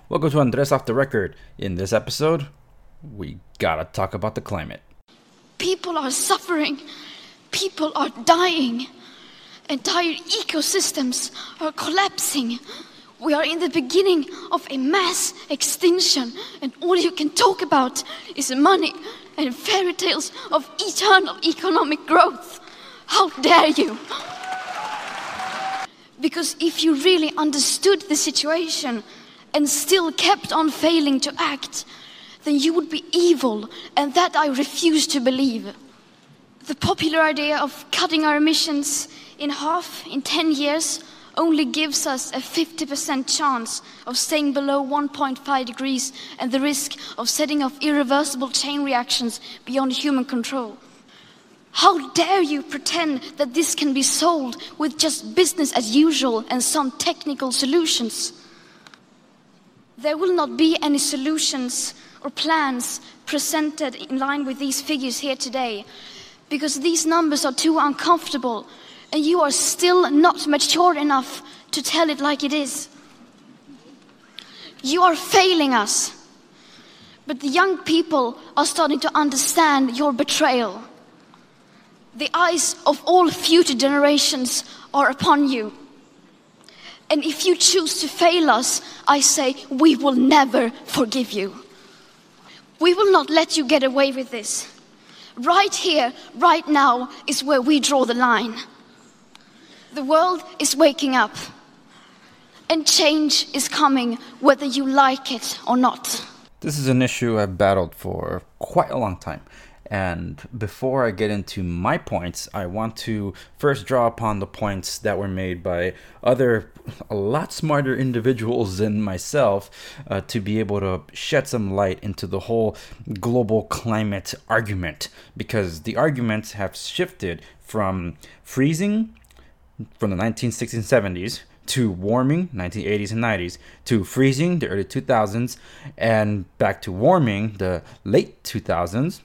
Welcome to Andres Off the Record. In this episode, we gotta talk about the climate. People are suffering. People are dying. Entire ecosystems are collapsing. We are in the beginning of a mass extinction, and all you can talk about is money and fairy tales of eternal economic growth. How dare you? Because if you really understood the situation and still kept on failing to act, then you would be evil, and that I refuse to believe. The popular idea of cutting our emissions in half in 10 years only gives us a 50% chance of staying below 1.5 degrees and the risk of setting off irreversible chain reactions beyond human control. How dare you pretend that this can be solved with just business as usual and some technical solutions? There will not be any solutions or plans presented in line with these figures here today, because these numbers are too uncomfortable and you are still not mature enough to tell it like it is. You are failing us, but the young people are starting to understand your betrayal. The eyes of all future generations are upon you. And if you choose to fail us, I say we will never forgive you. We will not let you get away with this. Right here, right now, is where we draw the line. The world is waking up, and change is coming whether you like it or not. This is an issue I've battled for quite a long time. And before I get into my points, I want to first draw upon the points that were made by other, a lot smarter individuals than myself to be able to shed some light into the whole global climate argument. Because the arguments have shifted from freezing from the 1960s and 70s to warming, 1980s and 90s, to freezing, the early 2000s, and back to warming, the late 2000s,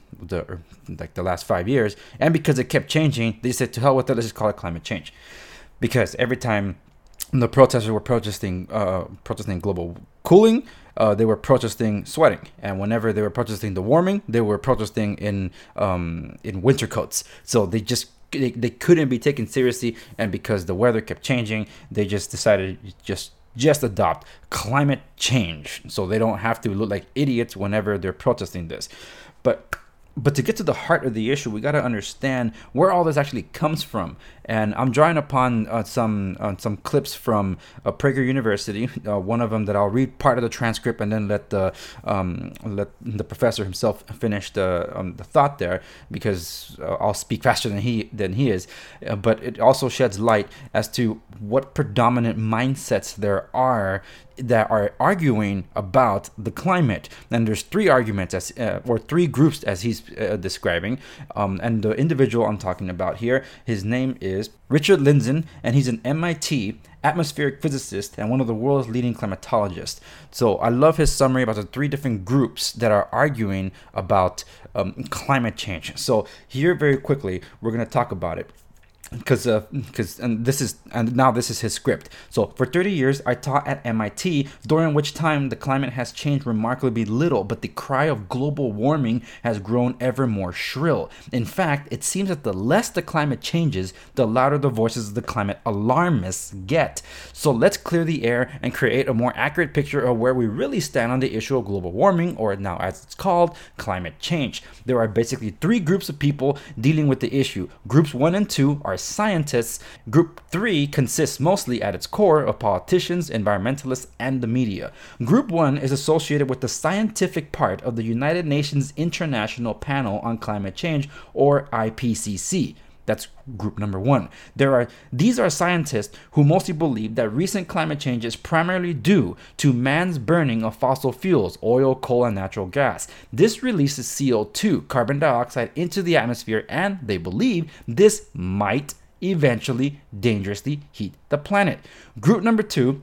the last 5 years. And because it kept changing, they said, to hell with it, let's just call it climate change. Because every time the protesters were protesting global cooling, they were protesting sweating, and whenever they were protesting the warming, they were protesting in winter coats. So they they couldn't be taken seriously, and because the weather kept changing, they just decided just adopt climate change, so they don't have to look like idiots whenever they're protesting this. But to get to the heart of the issue, we got to understand where all this actually comes from. And I'm drawing upon some clips from Prager University. One of them that I'll read part of the transcript and then let the professor himself finish the thought there, because I'll speak faster than he is. But it also sheds light as to what predominant mindsets there are that are arguing about the climate. And there's three arguments or three groups as he's describing. And the individual I'm talking about here, his name is Richard Lindzen, and he's an MIT atmospheric physicist and one of the world's leading climatologists. So I love his summary about the three different groups that are arguing about climate change. So here, very quickly, we're going to talk about it. Because this is his script. So for 30 years I taught at MIT, during which time the climate has changed remarkably little, but the cry of global warming has grown ever more shrill. In fact, it seems that the less the climate changes, the louder the voices of the climate alarmists get. So let's clear the air and create a more accurate picture of where we really stand on the issue of global warming, or now as it's called, climate change. There are basically three groups of people dealing with the issue. Groups 1 and 2 are scientists. Group 3 consists mostly at its core of politicians, environmentalists, and the media. Group 1 is associated with the scientific part of the United Nations International Panel on Climate Change, or IPCC. That's group number 1. These are scientists who mostly believe that recent climate change is primarily due to man's burning of fossil fuels, oil, coal, and natural gas. This releases CO2, carbon dioxide, into the atmosphere, and they believe this might eventually dangerously heat the planet. Group number 2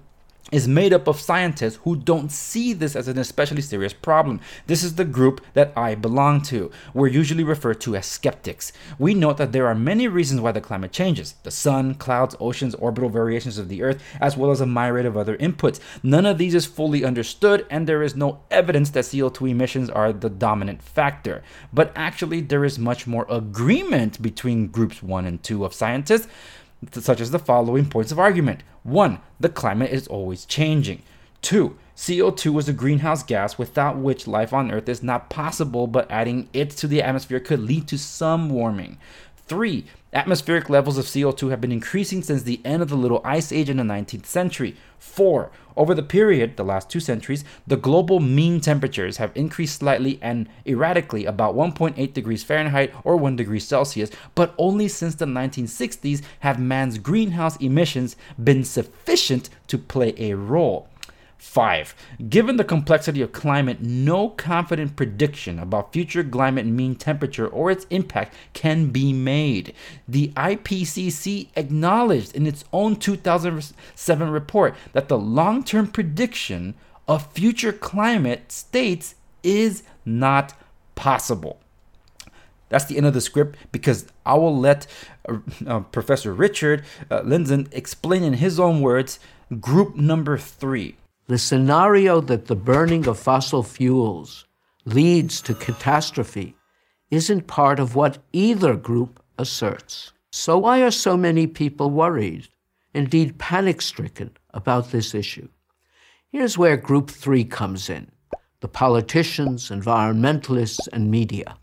is made up of scientists who don't see this as an especially serious problem. This is the group that I belong to. We're usually referred to as skeptics. We note that there are many reasons why the climate changes: the sun, clouds, oceans, orbital variations of the earth, as well as a myriad of other inputs. None of these is fully understood, and there is no evidence that CO2 emissions are the dominant factor. But actually, there is much more agreement between groups 1 and 2 of scientists, such as the following points of argument. 1. The climate is always changing. 2. CO2 is a greenhouse gas without which life on Earth is not possible, but adding it to the atmosphere could lead to some warming. 3. Atmospheric levels of CO2 have been increasing since the end of the Little Ice Age in the 19th century. 4. Over the period, the last 2 centuries, the global mean temperatures have increased slightly and erratically, about 1.8 degrees Fahrenheit or 1 degree Celsius, but only since the 1960s have man's greenhouse emissions been sufficient to play a role. 5. Given the complexity of climate, no confident prediction about future climate mean temperature or its impact can be made. The IPCC acknowledged in its own 2007 report that the long-term prediction of future climate states is not possible. That's the end of the script, because I will let Professor Richard Lindzen explain in his own words group number 3. The scenario that the burning of fossil fuels leads to catastrophe isn't part of what either group asserts. So why are so many people worried, indeed panic-stricken, about this issue? Here's where Group 3 comes in: the politicians, environmentalists, and media.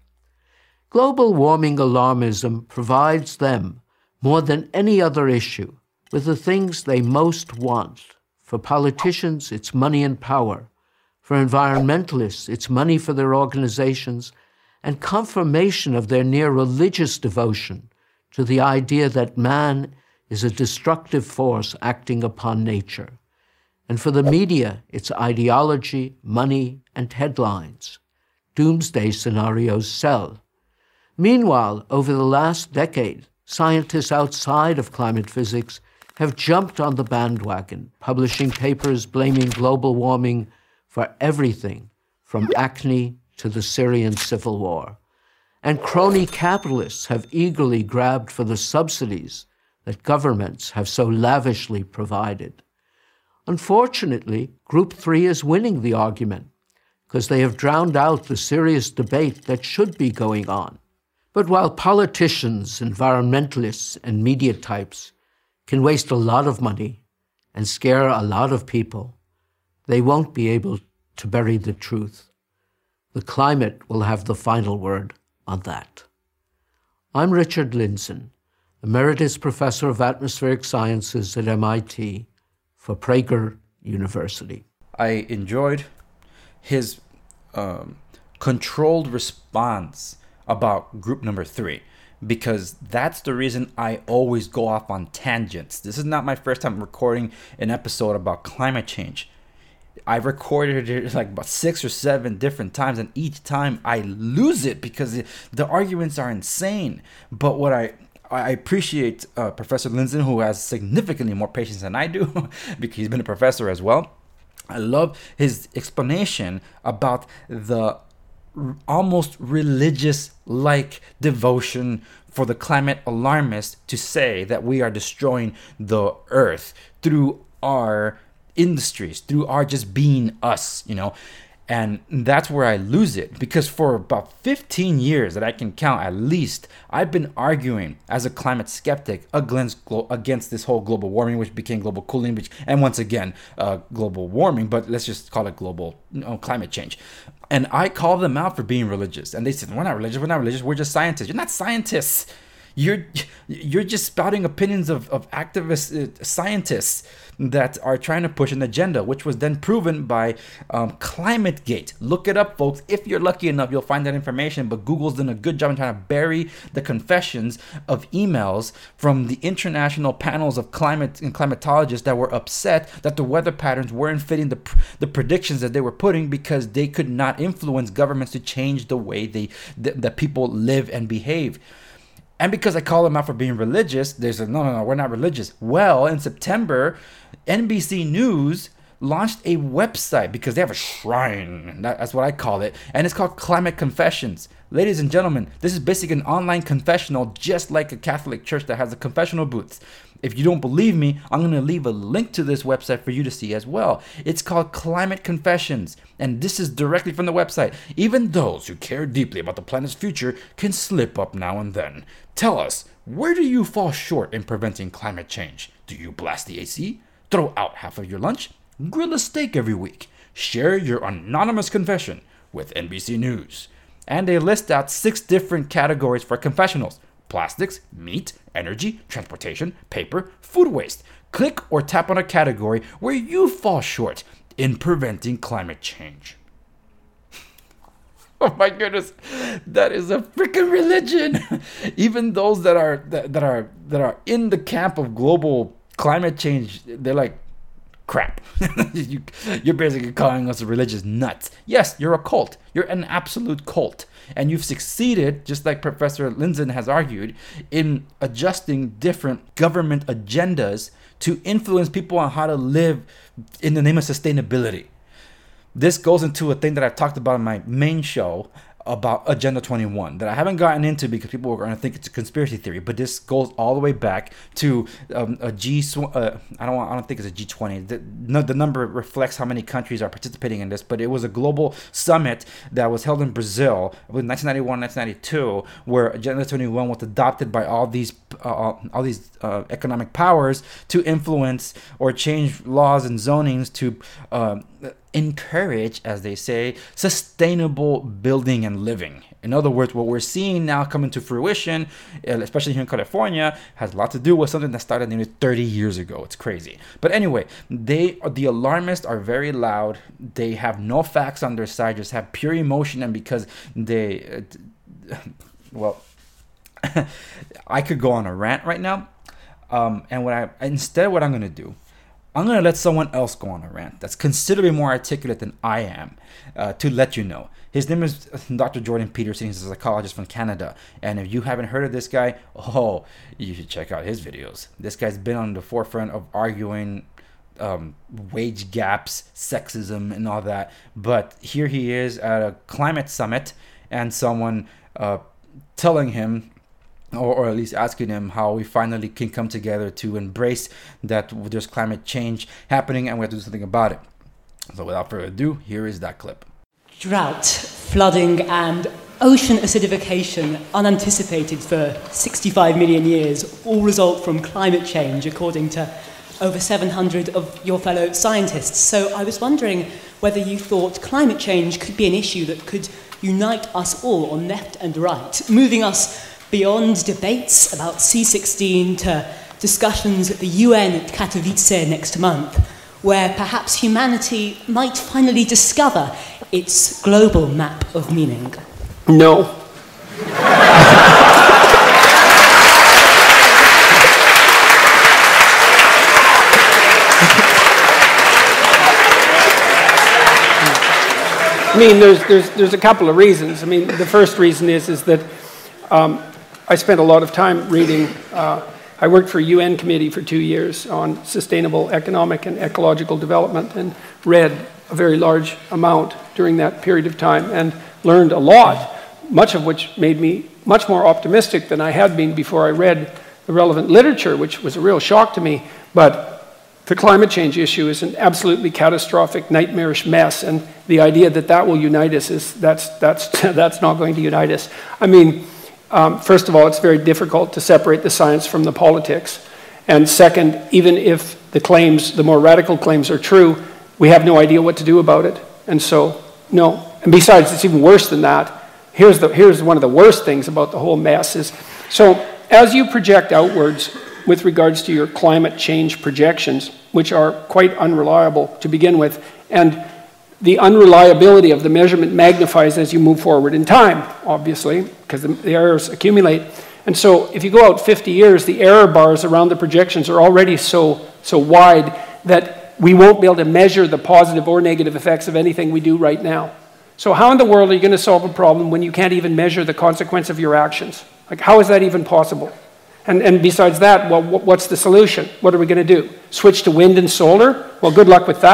Global warming alarmism provides them, more than any other issue, with the things they most want. For politicians, it's money and power. For environmentalists, it's money for their organizations and confirmation of their near religious devotion to the idea that man is a destructive force acting upon nature. And for the media, it's ideology, money, and headlines. Doomsday scenarios sell. Meanwhile, over the last decade, scientists outside of climate physics have jumped on the bandwagon, publishing papers blaming global warming for everything from acne to the Syrian civil war. And crony capitalists have eagerly grabbed for the subsidies that governments have so lavishly provided. Unfortunately, Group 3 is winning the argument because they have drowned out the serious debate that should be going on. But while politicians, environmentalists, and media types can waste a lot of money and scare a lot of people, they won't be able to bury the truth. The climate will have the final word on that. I'm Richard Lindzen, Emeritus Professor of Atmospheric Sciences at MIT for Prager University. I enjoyed his controlled response about group number 3. Because that's the reason I always go off on tangents. This is not my first time recording an episode about climate change. I've recorded it like about 6 or 7 different times, and each time I lose it because the arguments are insane. But what I appreciate Professor Lindzen, who has significantly more patience than I do, because he's been a professor as well. I love his explanation about the almost religious-like devotion for the climate alarmists to say that we are destroying the earth through our industries, through our just being us, And that's where I lose it, because for about 15 years that I can count at least, I've been arguing as a climate skeptic against this whole global warming, which became global cooling, and once again, global warming, but let's just call it global climate change. And I called them out for being religious. And they said, we're not religious, we're just scientists. You're not scientists. You're just spouting opinions of activist scientists that are trying to push an agenda, which was then proven by ClimateGate. Look it up, folks. If you're lucky enough, you'll find that information. But Google's done a good job in trying to bury the confessions of emails from the international panels of climate and climatologists that were upset that the weather patterns weren't fitting the predictions that they were putting, because they could not influence governments to change the way that people live and behave. And because I call them out for being religious, they said, no, we're not religious. Well, in September, NBC News launched a website because they have a shrine. That's what I call it. And it's called Climate Confessions. Ladies and gentlemen, this is basically an online confessional, just like a Catholic church that has a confessional booth. If you don't believe me, I'm going to leave a link to this website for you to see as well. It's called Climate Confessions, and this is directly from the website. Even those who care deeply about the planet's future can slip up now and then. Tell us, where do you fall short in preventing climate change? Do you blast the AC? Throw out half of your lunch? Grill a steak every week? Share your anonymous confession with NBC News. And they list out 6 different categories for confessionals: plastics, meat, energy, transportation, paper, food waste. Click or tap on a category where you fall short in preventing climate change. Oh my goodness, that is a freaking religion. Even those that are in the camp of global climate change, they're like, crap. You're basically calling us religious nuts. Yes, you're a cult. You're an absolute cult. And you've succeeded, just like Professor Lindzen has argued, in adjusting different government agendas to influence people on how to live in the name of sustainability. This goes into a thing that I've talked about in my main show about Agenda 21 that I haven't gotten into because people are going to think it's a conspiracy theory, but this goes all the way back to a G. I don't think it's a G20. The number reflects how many countries are participating in this, but it was a global summit that was held in Brazil in 1991, 1992, where Agenda 21 was adopted by all these economic powers to influence or change laws and zonings to encourage, as they say, sustainable building and living. In other words, what we're seeing now coming to fruition, especially here in California, has a lot to do with something that started nearly 30 years ago. It's crazy. But anyway, the alarmists are very loud. They have no facts on their side, just have pure emotion. And because they, well, I could go on a rant right now. And what I'm going to do, I'm going to let someone else go on a rant that's considerably more articulate than I am to let you know. His name is Dr. Jordan Peterson. He's a psychologist from Canada. And if you haven't heard of this guy, you should check out his videos. This guy's been on the forefront of arguing wage gaps, sexism, and all that. But here he is at a climate summit and someone telling him, or at least asking him how we finally can come together to embrace that there's climate change happening and we have to do something about it. So without further ado, here is that clip. Drought, flooding, and ocean acidification, unanticipated for 65 million years, all result from climate change, according to over 700 of your fellow scientists. So I was wondering whether you thought climate change could be an issue that could unite us all on left and right, moving us beyond debates about C16 to discussions at the UN at Katowice next month, where perhaps humanity might finally discover its global map of meaning. No. I mean, there's a couple of reasons. I mean, the first reason is that I spent a lot of time reading. I worked for a UN committee for 2 years on sustainable economic and ecological development and read a very large amount during that period of time and learned a lot, much of which made me much more optimistic than I had been before I read the relevant literature, which was a real shock to me. But the climate change issue is an absolutely catastrophic, nightmarish mess, and the idea that that will unite us that's not going to unite us. I mean, first of all, it's very difficult to separate the science from the politics. And second, even if the more radical claims are true, we have no idea what to do about it. And so, no. And besides, it's even worse than that. Here's one of the worst things about the whole mess is, so as you project outwards with regards to your climate change projections, which are quite unreliable to begin with, and the unreliability of the measurement magnifies as you move forward in time, obviously, because the errors accumulate. And so if you go out 50 years, the error bars around the projections are already so wide that we won't be able to measure the positive or negative effects of anything we do right now. So how in the world are you going to solve a problem when you can't even measure the consequence of your actions? Like, how is that even possible? And besides that, well, what's the solution? What are we going to do? Switch to wind and solar? Well, good luck with that.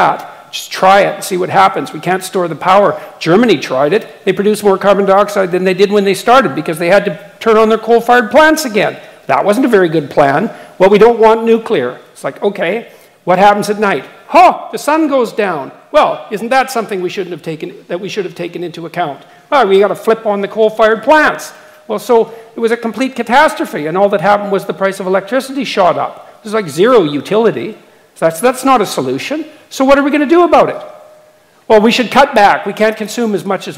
Just try it and see what happens. We can't store the power. Germany tried it. They produced more carbon dioxide than they did when they started because they had to turn on their coal-fired plants again. That wasn't a very good plan. Well, we don't want nuclear. It's like, okay, what happens at night? The sun goes down. Well, isn't that something we should have taken into account? Oh, we got to flip on the coal-fired plants. Well, so it was a complete catastrophe, and all that happened was the price of electricity shot up. There's like zero utility. So that's not a solution. So what are we going to do about it? Well, we should cut back. We can't consume as much as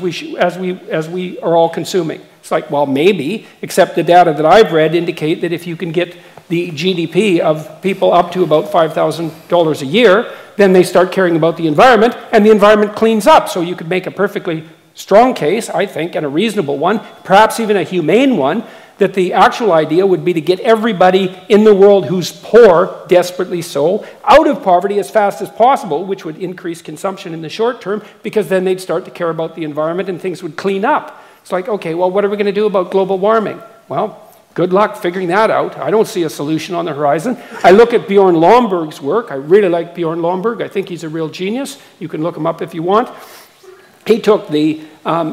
we are all consuming. It's like, well, maybe, except the data that I've read indicate that if you can get the GDP of people up to about $5,000 a year, then they start caring about the environment, and the environment cleans up. So you could make a perfectly strong case, I think, and a reasonable one, perhaps even a humane one, that the actual idea would be to get everybody in the world who's poor, desperately so, out of poverty as fast as possible, which would increase consumption in the short term, because then they'd start to care about the environment and things would clean up. It's like, okay, well, what are we going to do about global warming? Well, good luck figuring that out. I don't see a solution on the horizon. I look at Bjorn Lomborg's work. I really like Bjorn Lomborg. I think he's a real genius. You can look him up if you want. He took the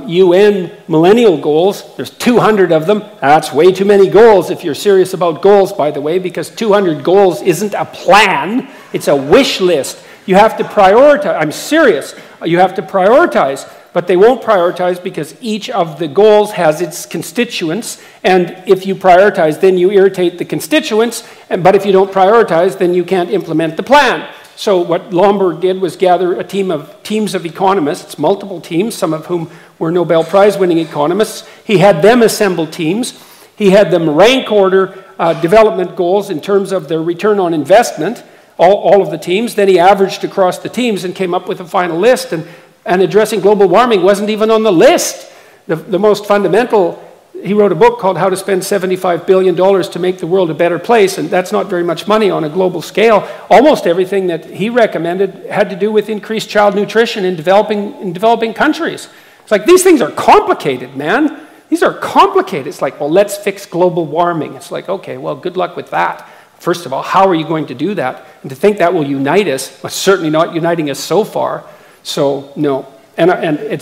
UN millennial goals. There's 200 of them. That's way too many goals if you're serious about goals, by the way, because 200 goals isn't a plan. It's a wish list. You have to prioritize. I'm serious. You have to prioritize. But they won't prioritize because each of the goals has its constituents. And if you prioritize, then you irritate the constituents. But if you don't prioritize, then you can't implement the plan. So what Lomborg did was gather a teams of economists, multiple teams, some of whom were Nobel Prize-winning economists. He had them assemble teams. He had them rank order development goals in terms of their return on investment, all of the teams. Then he averaged across the teams and came up with a final list. And addressing global warming wasn't even on the list. The most fundamental, he wrote a book called How to Spend $75 Billion to Make the World a Better Place, and that's not very much money on a global scale. Almost everything that he recommended had to do with increased child nutrition in developing countries. It's like, these things are complicated, man. These are complicated. It's like, well, let's fix global warming. It's like, okay, well, good luck with that. First of all, how are you going to do that? And to think that will unite us, well, certainly not uniting us so far. So, no. And it's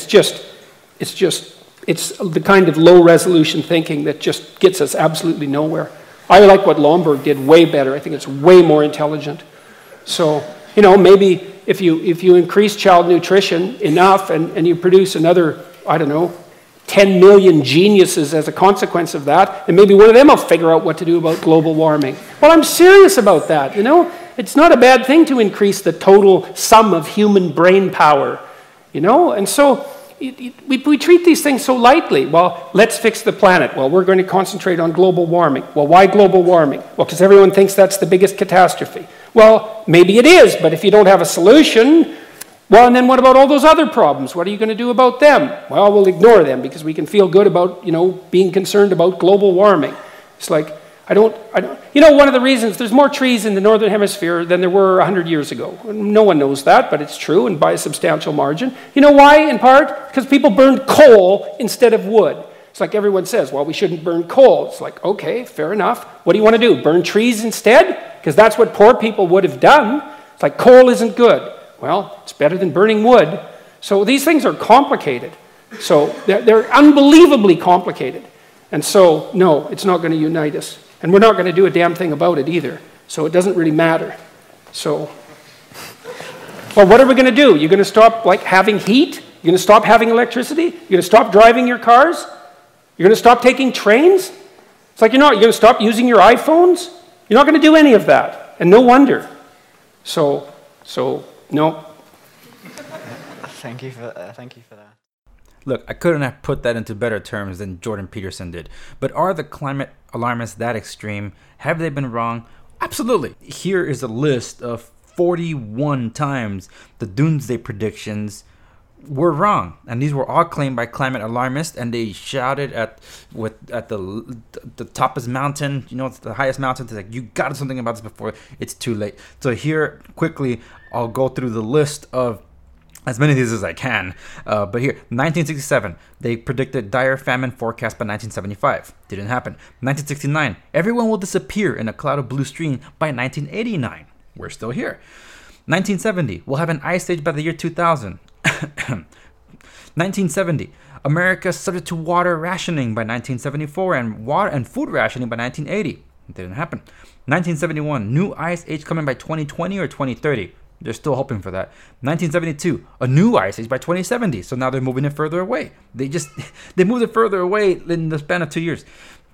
the kind of low-resolution thinking that just gets us absolutely nowhere. I like what Lomborg did way better. I think it's way more intelligent. So, maybe if you increase child nutrition enough and you produce another, I don't know, 10 million geniuses as a consequence of that, and maybe one of them will figure out what to do about global warming. Well, I'm serious about that, It's not a bad thing to increase the total sum of human brain power, And so we treat these things so lightly. Well, let's fix the planet. Well, we're going to concentrate on global warming. Well, why global warming? Well, because everyone thinks that's the biggest catastrophe. Well, maybe it is, but if you don't have a solution, well, and then what about all those other problems? What are you going to do about them? Well, we'll ignore them because we can feel good about, being concerned about global warming. It's like, one of the reasons there's more trees in the Northern Hemisphere than there were 100 years ago. No one knows that, but it's true, and by a substantial margin. You know why, in part? Because people burned coal instead of wood. It's like everyone says, well, we shouldn't burn coal. It's like, okay, fair enough. What do you want to do? Burn trees instead? Because that's what poor people would have done. It's like, coal isn't good. Well, it's better than burning wood. So these things are complicated. So they're unbelievably complicated. And so, no, it's not going to unite us. And we're not going to do a damn thing about it either. So it doesn't really matter. So, well, what are we going to do? You're going to stop, having heat? You're going to stop having electricity? You're going to stop driving your cars? You're going to stop taking trains? It's like, you're going to stop using your iPhones? You're not going to do any of that. And no wonder. So, no. Thank you for that. Look, I couldn't have put that into better terms than Jordan Peterson did. But are the climate alarmists that extreme? Have they been wrong? Absolutely. Here is a list of 41 times the doomsday predictions were wrong. And these were all claimed by climate alarmists, and they shouted at the toppest mountain, it's the highest mountain. They're like, you got something about this before it's too late. So here, quickly, I'll go through the list of as many of these as I can. But here, 1967, they predicted dire famine forecast by 1975. Didn't happen. 1969, everyone will disappear in a cloud of blue stream by 1989. We're still here. 1970, we'll have an ice age by the year 2000. 1970, America subject to water rationing by 1974 and food rationing by 1980. It didn't happen. 1971, new ice age coming by 2020 or 2030. They're still hoping for that. 1972, a new ice age by 2070. So now they're moving it further away. They moved it further away in the span of 2 years.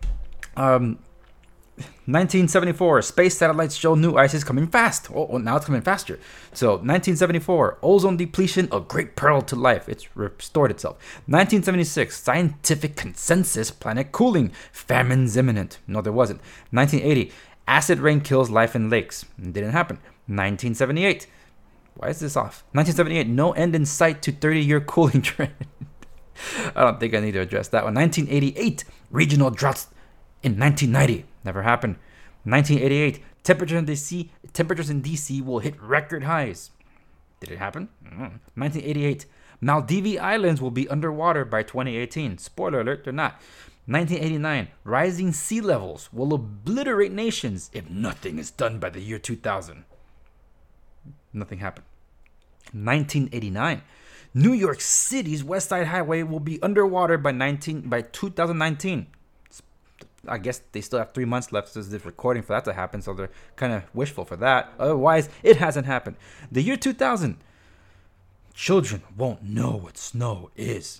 1974, space satellites show new ice is coming fast. Oh, now it's coming faster. So 1974, ozone depletion, a great peril to life. It's restored itself. 1976, scientific consensus, planet cooling, famines imminent. No, there wasn't. 1980, acid rain kills life in lakes. It didn't happen. 1978, why is this off? 1978, no end in sight to 30-year cooling trend. I don't think I need to address that one. 1988, regional droughts in 1990. Never happened. 1988, temperatures in DC will hit record highs. Did it happen? 1988, Maldives Islands will be underwater by 2018. Spoiler alert, they're not. 1989, rising sea levels will obliterate nations if nothing is done by the year 2000. Nothing happened. 1989, New York City's West Side Highway will be underwater by 2019. I guess they still have 3 months left since this recording for that to happen, so they're kind of wishful for that. Otherwise, it hasn't happened. The year 2000, children won't know what snow is.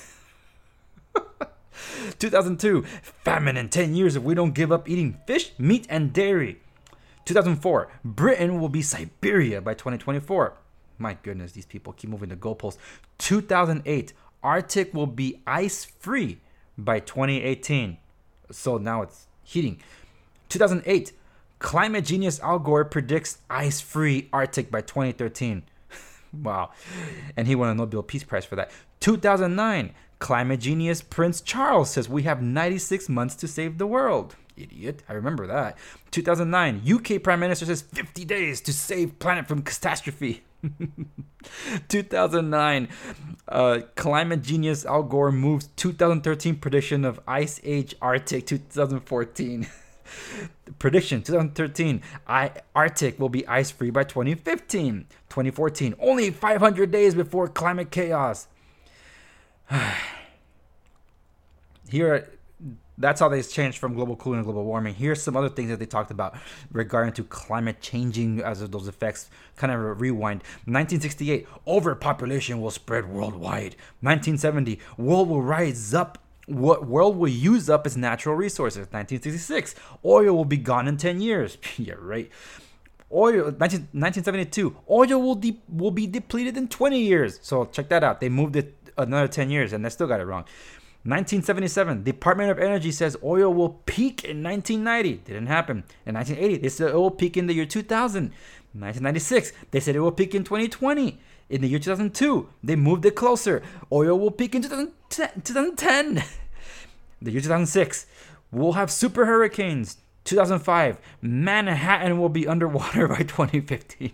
2002, famine in 10 years if we don't give up eating fish, meat, and dairy. 2004, Britain will be Siberia by 2024. My goodness, these people keep moving the goalposts. 2008, Arctic will be ice-free by 2018. So now it's heating. 2008, climate genius Al Gore predicts ice-free Arctic by 2013. Wow. And he won a Nobel Peace Prize for that. 2009, climate genius Prince Charles says we have 96 months to save the world. Idiot. I remember that. 2009, UK Prime Minister says 50 days to save planet from catastrophe. 2009, climate genius Al Gore moves 2013 prediction of Ice Age Arctic 2014. Prediction 2013, Arctic will be ice free by 2015. 2014, only 500 days before climate chaos. Here, that's how they changed from global cooling to global warming. Here's some other things that they talked about regarding to climate changing as of those effects. Kind of a rewind. 1968, overpopulation will spread worldwide. 1970, world will rise up. What world will use up its natural resources. 1966, oil will be gone in 10 years. Yeah, right. Oil. 1972, oil will be depleted in 20 years. So check that out. They moved it another 10 years and they still got it wrong. 1977, Department of Energy says oil will peak in 1990. Didn't happen. In 1980, they said it will peak in the year 2000. 1996, they said it will peak in 2020. In the year 2002, they moved it closer. Oil will peak in 2010. The year 2006, we'll have super hurricanes. 2005, Manhattan will be underwater by 2015.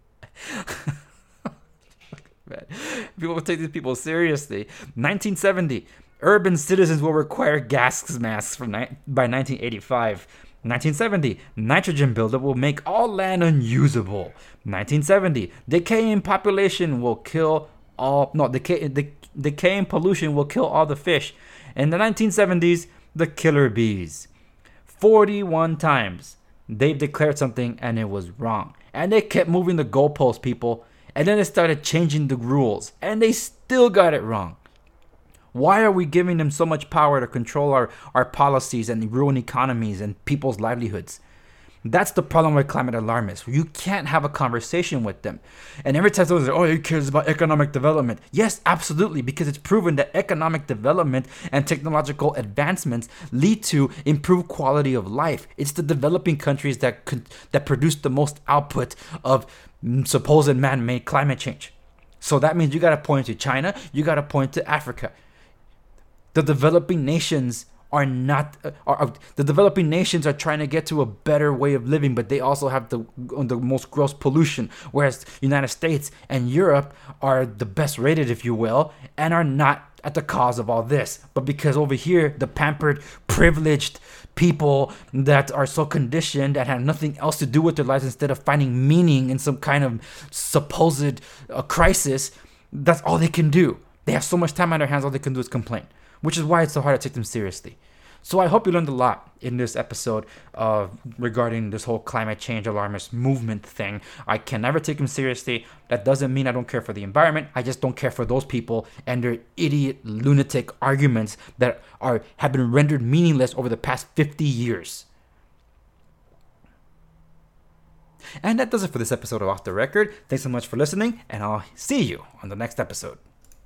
Man, people will take these people seriously. 1970, urban citizens will require gas masks by 1985. 1970, nitrogen buildup will make all land unusable. 1970, decaying population will kill all. No, decaying pollution will kill all the fish. In the 1970s, the killer bees. 41 times they've declared something and it was wrong, and they kept moving the goalposts, people. And then they started changing the rules, and they still got it wrong. Why are we giving them so much power to control our policies and ruin economies and people's livelihoods? That's the problem with climate alarmists. You can't have a conversation with them. And every time someone says, oh, he cares about economic development. Yes, absolutely, because it's proven that economic development and technological advancements lead to improved quality of life. It's the developing countries that produce the most output of supposed man-made climate change. So that means you got to point to China, you got to point to Africa. The developing nations are not the developing nations are trying to get to a better way of living, but they also have the most gross pollution, whereas United States and Europe are the best rated, if you will, and are not at the cause of all this. But because over here, the pampered, privileged people that are so conditioned and have nothing else to do with their lives, instead of finding meaning in some kind of supposed crisis, that's all they can do. They have so much time on their hands, all they can do is complain, which is why it's so hard to take them seriously. So I hope you learned a lot in this episode regarding this whole climate change alarmist movement thing. I can never take them seriously. That doesn't mean I don't care for the environment. I just don't care for those people and their idiot, lunatic arguments that have been rendered meaningless over the past 50 years. And that does it for this episode of Off the Record. Thanks so much for listening, and I'll see you on the next episode.